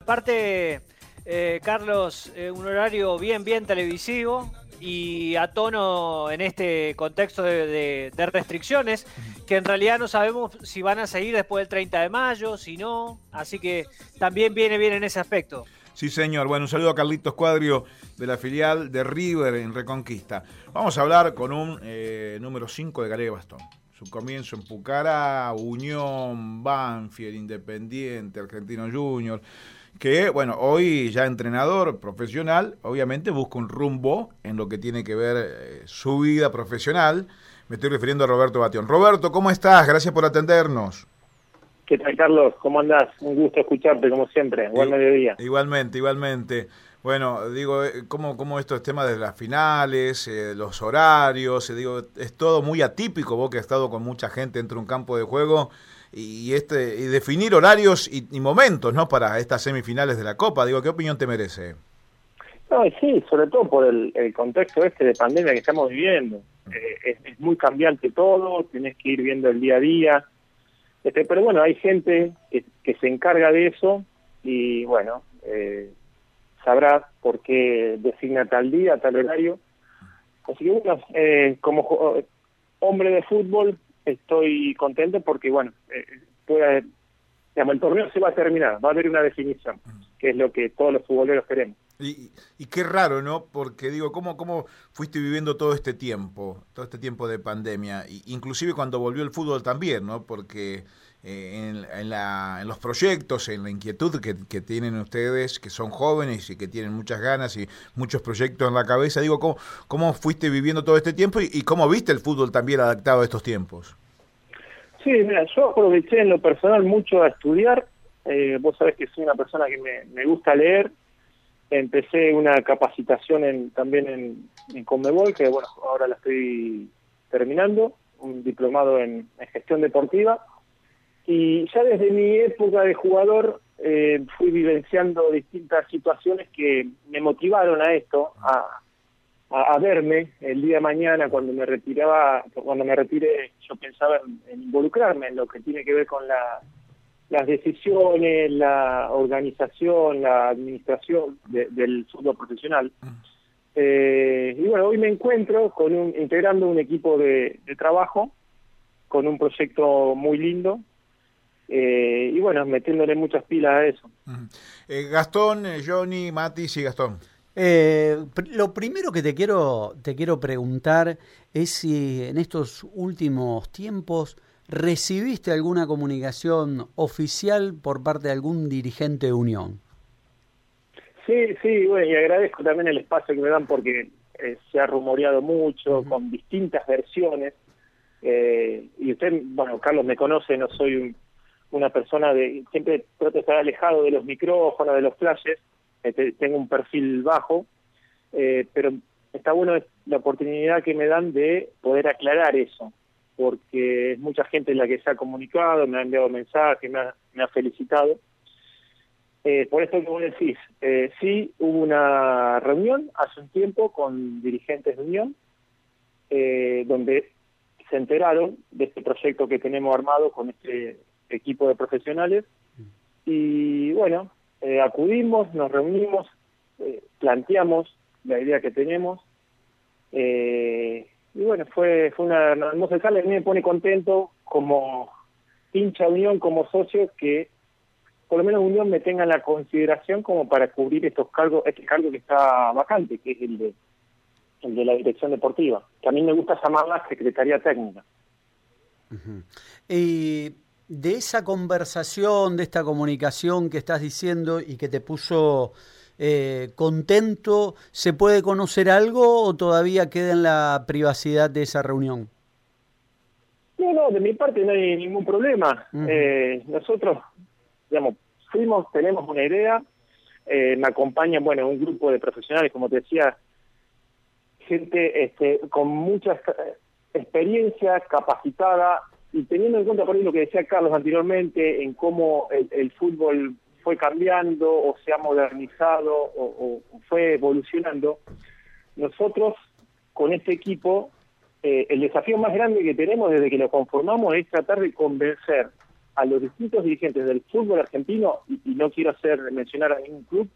aparte, Carlos, un horario bien televisivo y a tono en este contexto de restricciones, que en realidad no sabemos si van a seguir después del 30 de mayo, si no, así que también viene bien en ese aspecto. Sí, señor. Bueno, un saludo a Carlitos Cuadrio de la filial de River en Reconquista. Vamos a hablar con un número 5 de Calais Gastón. Su comienzo en Pucará, Unión, Banfield, Independiente, Argentino Junior, que, bueno, hoy ya entrenador profesional, obviamente busca un rumbo en lo que tiene que ver su vida profesional. Me estoy refiriendo a Roberto Batión. Roberto, ¿cómo estás? Gracias por atendernos. ¿Qué tal, Carlos? ¿Cómo andás? Un gusto escucharte, como siempre. Buen mediodía. Igualmente. Bueno, digo, ¿cómo estos temas de las finales, los horarios? Digo, es todo muy atípico, vos que has estado con mucha gente dentro de un campo de juego, y definir horarios y momentos, ¿no? Para estas semifinales de la Copa. Digo, ¿qué opinión te merece? No, sí, sobre todo por el contexto de pandemia que estamos viviendo. Es muy cambiante todo, tenés que ir viendo el día a día. Pero bueno, hay gente que se encarga de eso y bueno, sabrá por qué designa tal día, tal horario. Así que bueno, como hombre de fútbol estoy contento porque bueno, el torneo se va a terminar, va a haber una definición, que es lo que todos los futboleros queremos. Y qué raro, ¿no? Porque digo, ¿cómo fuiste viviendo todo este tiempo de pandemia? Inclusive cuando volvió el fútbol también, ¿no? Porque en los proyectos, en la inquietud que tienen ustedes, que son jóvenes y que tienen muchas ganas y muchos proyectos en la cabeza, digo, ¿cómo fuiste viviendo todo este tiempo y cómo viste el fútbol también adaptado a estos tiempos? Sí, mira, yo aproveché en lo personal mucho a estudiar. Vos sabés que soy una persona que me gusta leer. Empecé una capacitación también en Conmebol, que bueno, ahora la estoy terminando, un diplomado en gestión deportiva. Y ya desde mi época de jugador fui vivenciando distintas situaciones que me motivaron a esto, a verme el día de mañana cuando me retiré, yo pensaba en involucrarme en lo que tiene que ver con las decisiones, la organización, la administración del fútbol profesional. Y bueno, hoy me encuentro integrando un equipo de trabajo con un proyecto muy lindo y bueno, metiéndole muchas pilas a eso. Gastón, Johnny, Matis y Gastón. Lo primero que te quiero preguntar es si en estos últimos tiempos ¿recibiste alguna comunicación oficial por parte de algún dirigente de Unión? Sí, bueno, y agradezco también el espacio que me dan porque se ha rumoreado mucho, con distintas versiones. Y usted, bueno, Carlos me conoce, no soy una persona siempre trato de estar alejado de los micrófonos, de los flashes, tengo un perfil bajo, pero está bueno la oportunidad que me dan de poder aclarar eso, porque es mucha gente la que se ha comunicado, me ha enviado mensajes, me ha felicitado. Por esto que vos decís, sí hubo una reunión hace un tiempo con dirigentes de Unión, donde se enteraron de este proyecto que tenemos armado con este equipo de profesionales, y bueno, acudimos, nos reunimos, planteamos la idea que tenemos, y bueno, fue una hermosa charla. A mí me pone contento como hincha de Unión, como socio, que por lo menos Unión me tenga en la consideración como para cubrir este cargo que está vacante, que es el de la dirección deportiva, que a mí me gusta llamarla Secretaría Técnica. Uh-huh. Y de esa conversación, de esta comunicación que estás diciendo y que te puso contento, ¿se puede conocer algo o todavía queda en la privacidad de esa reunión? No, de mi parte no hay ningún problema. Uh-huh. Nosotros, digamos, tenemos una idea, me acompaña, bueno, un grupo de profesionales, como te decía, gente con mucha experiencia, capacitada, y teniendo en cuenta por ahí lo que decía Carlos anteriormente, en cómo el fútbol fue cambiando o se ha modernizado o fue evolucionando, nosotros con este equipo, el desafío más grande que tenemos desde que lo conformamos es tratar de convencer a los distintos dirigentes del fútbol argentino, y no quiero mencionar a ningún club,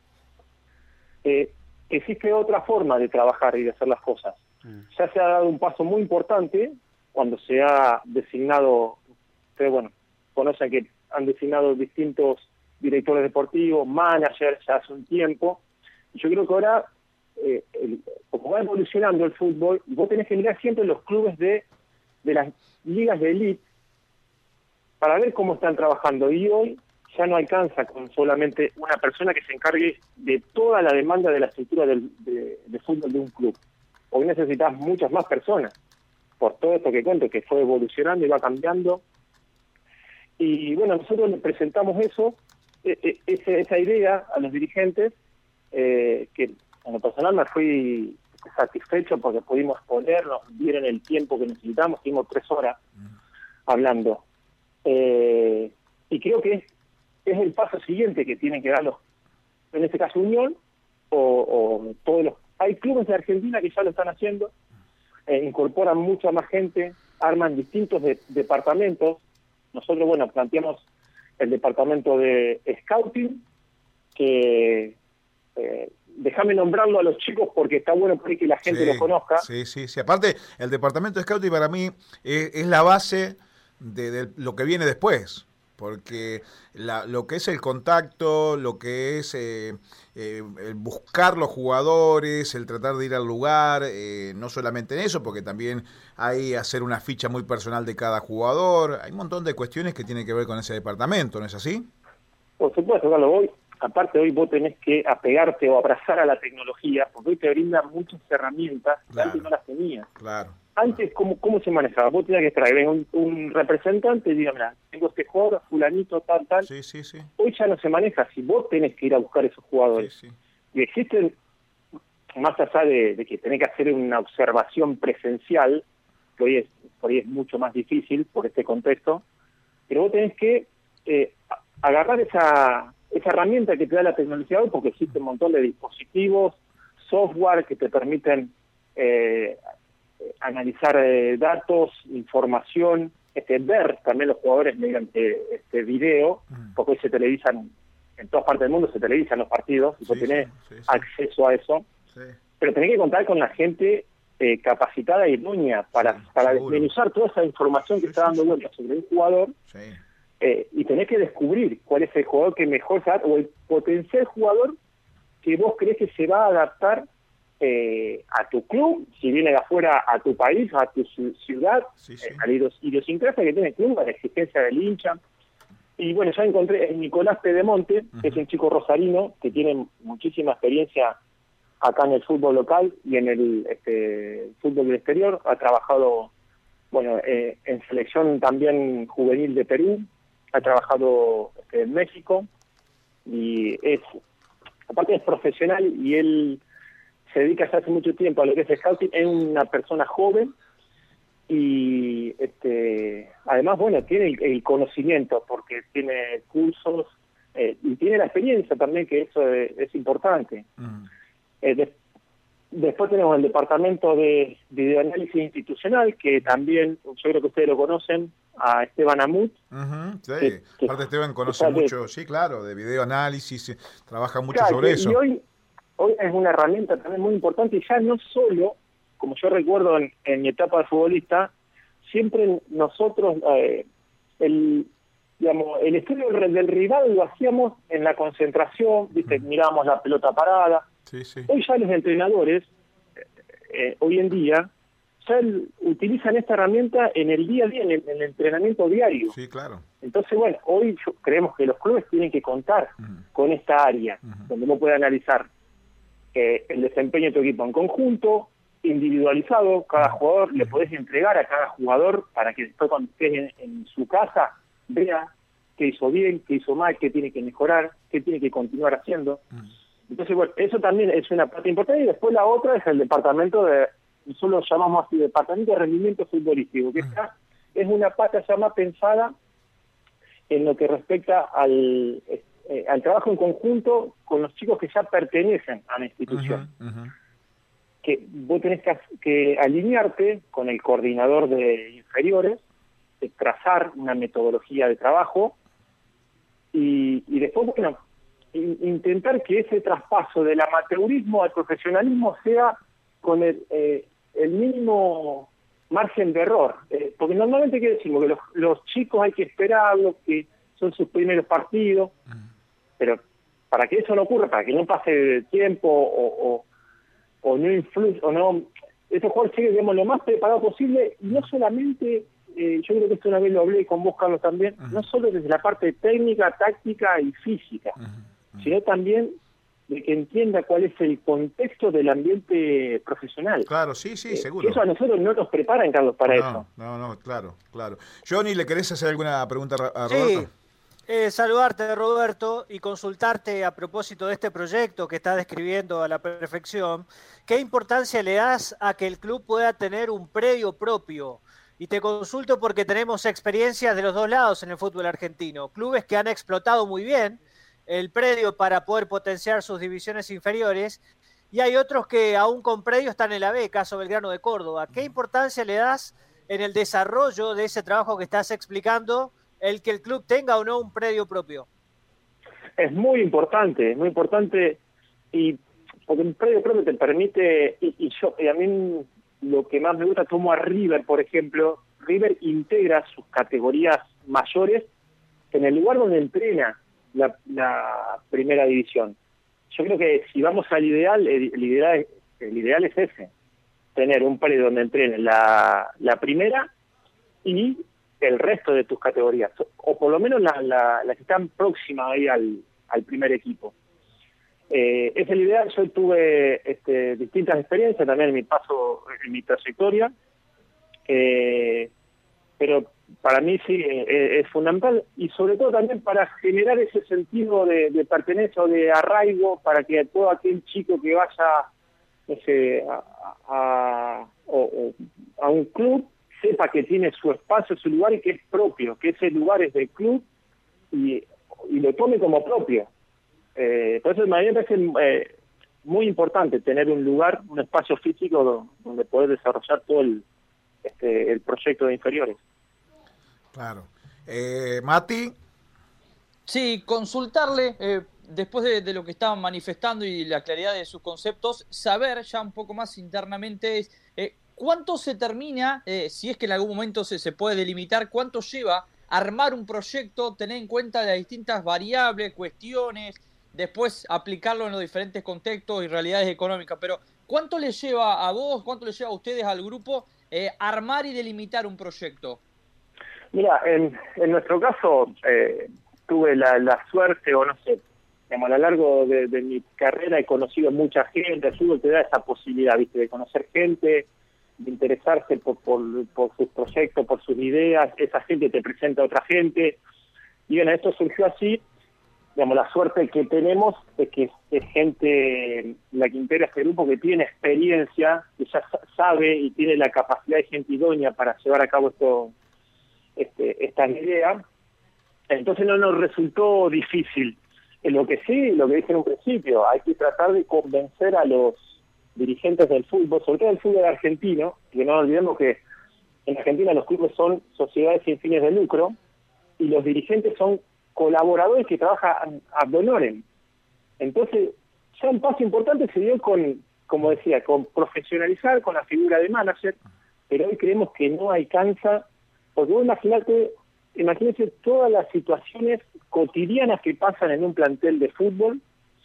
existe otra forma de trabajar y de hacer las cosas. Ya se ha dado un paso muy importante cuando se ha designado, ustedes, bueno, conocen que han designado distintos directores deportivos, managers, ya hace un tiempo. Y yo creo que ahora, como va evolucionando el fútbol, vos tenés que mirar siempre los clubes de las ligas de élite para ver cómo están trabajando. Y hoy ya no alcanza con solamente una persona que se encargue de toda la demanda de la estructura de fútbol de un club. Hoy necesitas muchas más personas, por todo esto que cuento, que fue evolucionando y va cambiando. Y bueno, nosotros les presentamos esa idea a los dirigentes, que en lo personal me fui satisfecho porque pudimos ponernos, dieron el tiempo que necesitamos, tuvimos 3 horas hablando. Y creo que es el paso siguiente que tienen que dar en este caso Unión, o todos los... Hay clubes de Argentina que ya lo están haciendo, incorporan mucha más gente, arman distintos departamentos. Nosotros, bueno, planteamos el departamento de Scouting, que déjame nombrarlo a los chicos porque está bueno para que la gente lo conozca. Sí. Aparte, el departamento de Scouting para mí es la base de lo que viene después. Porque lo que es el contacto, lo que es el buscar los jugadores, el tratar de ir al lugar, no solamente en eso, porque también hay hacer una ficha muy personal de cada jugador. Hay un montón de cuestiones que tienen que ver con ese departamento, ¿no es así? Por supuesto, Carlos. Aparte hoy vos tenés que apegarte o abrazar a la tecnología, porque hoy te brinda muchas herramientas que antes no las tenías. Claro. Antes, ¿cómo se manejaba? Vos tenías que traer un representante y diga, mira, tengo este jugador, fulanito, tal. Sí. Hoy ya no se maneja así, vos tenés que ir a buscar esos jugadores. Sí. Y existen, más allá de que tenés que hacer una observación presencial, que hoy es mucho más difícil por este contexto, pero vos tenés que agarrar esa herramienta que te da la tecnología hoy, porque existe un montón de dispositivos, software que te permiten analizar datos, información, ver también los jugadores mediante video, porque hoy se televisan, en todas partes del mundo se televisan los partidos, y vos tenés acceso a eso, pero tenés que contar con la gente capacitada y idónea para desmenuzar toda esa información que está dando vuelta sobre un jugador, y tenés que descubrir cuál es el jugador que mejor se adapta, o el potencial jugador que vos crees que se va a adaptar a tu club, si viene de afuera, a tu país, a tu ciudad, a la idiosincrasia que tiene el club, a la exigencia del hincha. Y bueno, ya encontré a Nicolás Pedemonte, que es un chico rosarino que tiene muchísima experiencia acá en el fútbol local y en el fútbol del exterior. Ha trabajado, bueno, en selección también juvenil de Perú, ha trabajado en México, y aparte es profesional, y él se dedica ya hace mucho tiempo a lo que es scouting. Es una persona joven y además, bueno, tiene el conocimiento porque tiene cursos y tiene la experiencia también, que eso es importante. Después tenemos el departamento de videoanálisis institucional, que también, yo creo que ustedes lo conocen, a Esteban Amut. Sí, aparte Esteban conoce mucho, sí, claro, de videoanálisis, trabaja mucho sobre eso. Y hoy es una herramienta también muy importante, y ya no solo, como yo recuerdo en mi etapa de futbolista, siempre nosotros el estudio del rival lo hacíamos en la concentración, ¿viste? Mirábamos la pelota parada. Hoy ya los entrenadores, hoy en día, ya utilizan esta herramienta en el día a día, en el entrenamiento diario. Sí, claro. Entonces, bueno, hoy creemos que los clubes tienen que contar con esta área, donde uno puede analizar el desempeño de tu equipo en conjunto, individualizado. Cada jugador le podés entregar a cada jugador para que después, cuando estés en su casa, vea qué hizo bien, qué hizo mal, qué tiene que mejorar, qué tiene que continuar haciendo. Entonces, bueno, eso también es una parte importante. Y después la otra es el departamento nosotros lo llamamos así, departamento de rendimiento futbolístico, que esta es una pata ya más pensada en lo que respecta al trabajo en conjunto con los chicos que ya pertenecen a la institución. Que vos tenés que alinearte con el coordinador de inferiores, trazar una metodología de trabajo y después, bueno, intentar que ese traspaso del amateurismo al profesionalismo sea con el mínimo margen de error. Porque normalmente, ¿qué decimos? Que los chicos hay que esperarlos, que son sus primeros partidos, pero para que eso no ocurra, para que no pase el tiempo o no influya, o no, estos jugadores lleguen, digamos, lo más preparado posible, y no solamente, yo creo que esto una vez lo hablé con vos, Carlos, también, no solo desde la parte técnica, táctica y física, sino también de que entienda cuál es el contexto del ambiente profesional. Claro, sí, seguro. Eso a nosotros no nos preparan, Carlos, para eso. No, claro. Johnny, ¿le querés hacer alguna pregunta a Roberto? Sí, saludarte, Roberto, y consultarte a propósito de este proyecto que estás describiendo a la perfección. ¿Qué importancia le das a que el club pueda tener un predio propio? Y te consulto porque tenemos experiencias de los dos lados en el fútbol argentino. Clubes que han explotado muy bien el predio para poder potenciar sus divisiones inferiores, y hay otros que aún con predio están en la B, caso Belgrano de Córdoba. ¿Qué importancia le das en el desarrollo de ese trabajo que estás explicando, el que el club tenga o no un predio propio? Es muy importante, y porque un predio propio te permite, y a mí lo que más me gusta, como a River, por ejemplo, River integra sus categorías mayores en el lugar donde entrena la primera división. Yo creo que si vamos al ideal, el ideal es ese, tener un predio donde entrene la primera y el resto de tus categorías, o por lo menos las que están próximas ahí al primer equipo. Es el ideal. Yo tuve distintas experiencias también en mi paso, en mi trayectoria, pero para mí sí es fundamental, y sobre todo también para generar ese sentido de pertenencia o de arraigo, para que todo aquel chico que vaya a un club sepa que tiene su espacio, su lugar, y que es propio, que ese lugar es del club y lo tome como propio. Por eso a mí me parece muy importante tener un lugar, un espacio físico donde poder desarrollar todo el proyecto de inferiores. Claro. Mati. Sí, consultarle, después de lo que estaban manifestando y la claridad de sus conceptos, saber ya un poco más internamente cuánto se termina, si es que en algún momento se puede delimitar, cuánto lleva armar un proyecto, tener en cuenta las distintas variables, cuestiones, después aplicarlo en los diferentes contextos y realidades económicas. Pero ¿cuánto le lleva a vos, cuánto le lleva a ustedes, al grupo, armar y delimitar un proyecto? Mira, en nuestro caso tuve la suerte, o no sé, digamos, a lo largo de mi carrera he conocido mucha gente. El fútbol te da esa posibilidad, ¿viste?, de conocer gente, de interesarse por sus proyectos, por sus ideas. Esa gente te presenta a otra gente, y bueno, esto surgió así. Digamos, la suerte que tenemos es que es gente la que integra este grupo que tiene experiencia, que ya sabe y tiene la capacidad de gente idónea para llevar a cabo estas ideas. Entonces no nos resultó difícil. Lo que sí, lo que dije en un principio, hay que tratar de convencer a los dirigentes del fútbol, sobre todo del fútbol argentino, que no olvidemos que en Argentina los clubes son sociedades sin fines de lucro y los dirigentes son colaboradores que trabajan ad honorem. Entonces, ya un paso importante se dio como decía, con profesionalizar, con la figura de manager, pero hoy creemos que no alcanza, porque vos imagínense todas las situaciones cotidianas que pasan en un plantel de fútbol,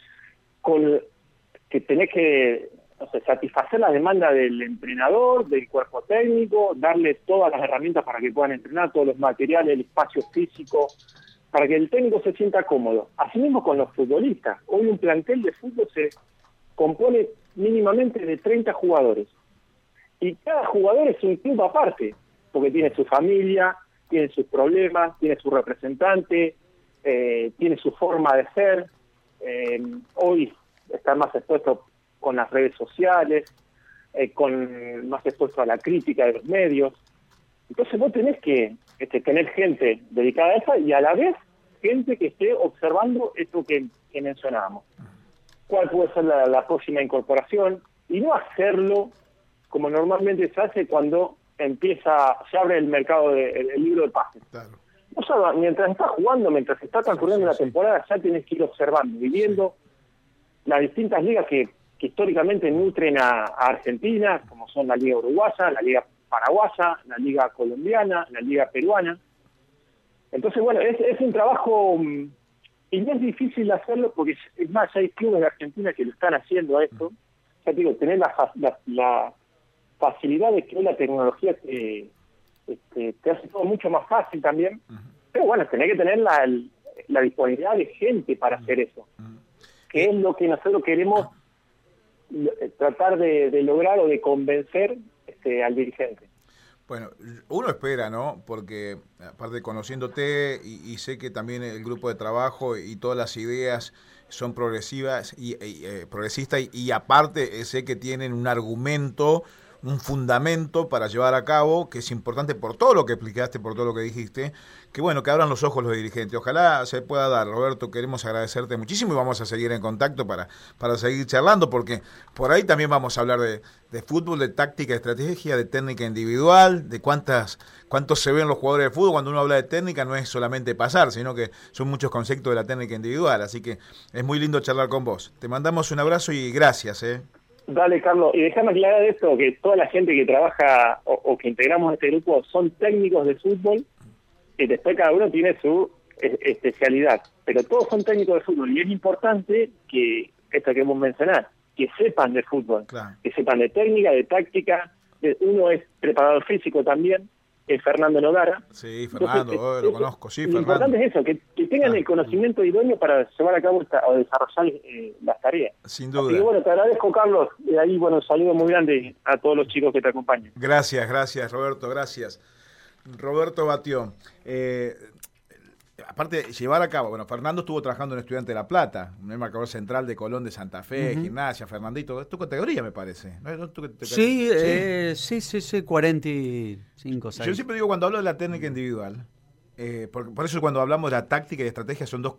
que tenés que satisfacer la demanda del entrenador, del cuerpo técnico, darle todas las herramientas para que puedan entrenar, todos los materiales, el espacio físico, para que el técnico se sienta cómodo. Asimismo con los futbolistas. Hoy un plantel de fútbol se compone mínimamente de 30 jugadores. Y cada jugador es un club aparte, porque tiene su familia, tiene sus problemas, tiene su representante, tiene su forma de ser. Hoy está más expuesto con las redes sociales, más expuesto a la crítica de los medios. Entonces vos tenés que tener gente dedicada a eso, y a la vez gente que esté observando esto que mencionábamos. ¿Cuál puede ser la próxima incorporación? Y no hacerlo como normalmente se hace cuando se abre el mercado el libro de pases. Claro. O sea, mientras estás jugando, mientras está transcurriendo la temporada, ya tienes que ir observando, viviendo las distintas ligas que históricamente nutren a Argentina, como son la Liga Uruguaya, la Liga Paraguaya, la Liga Colombiana, la Liga Peruana. Entonces, bueno, es un trabajo, y no es difícil hacerlo, porque es más, hay clubes de Argentina que lo están haciendo a esto. Ya te digo, tener la facilidad de que la tecnología te hace todo mucho más fácil también. Pero bueno, tenés que tener la disponibilidad de gente para hacer eso, que es lo que nosotros queremos tratar de lograr o de convencer al dirigente. Bueno, uno espera, ¿no? Porque aparte conociéndote y sé que también el grupo de trabajo y todas las ideas son progresivas progresistas y aparte sé que tienen un argumento, un fundamento para llevar a cabo, que es importante por todo lo que explicaste, por todo lo que dijiste, que bueno, que abran los ojos los dirigentes. Ojalá se pueda dar. Roberto, queremos agradecerte muchísimo y vamos a seguir en contacto para seguir charlando, porque por ahí también vamos a hablar de fútbol, de táctica, de estrategia, de técnica individual, de cuántos se ven los jugadores de fútbol. Cuando uno habla de técnica no es solamente pasar, sino que son muchos conceptos de la técnica individual, así que es muy lindo charlar con vos. Te mandamos un abrazo y gracias. Dale, Carlos, y déjame aclarar esto, que toda la gente que trabaja o que integramos este grupo son técnicos de fútbol, y después cada uno tiene su especialidad, pero todos son técnicos de fútbol, y es importante que, esto que hemos mencionado, que sepan de fútbol, claro, que sepan de técnica, de táctica. Uno es preparador físico también, es Fernando Nogara. Sí, Fernando, entonces, lo conozco, sí, Fernando. Lo importante es eso, que tengan el conocimiento idóneo para llevar a cabo o desarrollar las tareas. Sin duda. Así que bueno, te agradezco, Carlos, y ahí, bueno, un saludo muy grande a todos los chicos que te acompañan. Gracias, Roberto, gracias. Roberto Batió. Aparte de llevar a cabo, bueno, Fernando estuvo trabajando en Estudiante de La Plata, un marcador central de Colón de Santa Fe, Gimnasia, Fernandito, es tu categoría, me parece. ¿No? Sí, 45, 6. Yo siempre digo, cuando hablo de la técnica individual, por eso cuando hablamos de la táctica y estrategia son dos cosas.